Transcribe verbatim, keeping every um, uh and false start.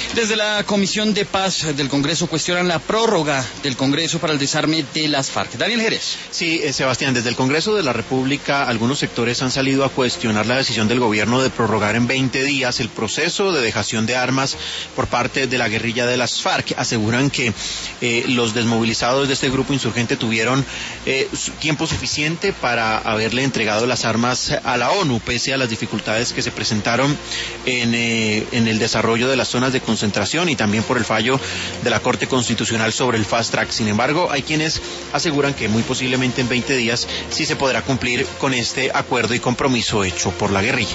Desde la Comisión de Paz del Congreso cuestionan la prórroga del Congreso para el desarme de las FARC. Daniel Jerez. Sí, eh, Sebastián, desde el Congreso de la República algunos sectores han salido a cuestionar la decisión del gobierno de prorrogar en veinte días el proceso de dejación de armas por parte de la guerrilla de las FARC. Aseguran que eh, los desmovilizados de este grupo insurgente tuvieron eh, tiempo suficiente para haberle entregado las armas a la ONU, pese a las dificultades que se presentaron en, eh, en el desarrollo de las zonas de concentración y también por el fallo de la Corte Constitucional sobre el Fast Track. Sin embargo, hay quienes aseguran que muy posiblemente en veinte días sí se podrá cumplir con este acuerdo y compromiso hecho por la guerrilla.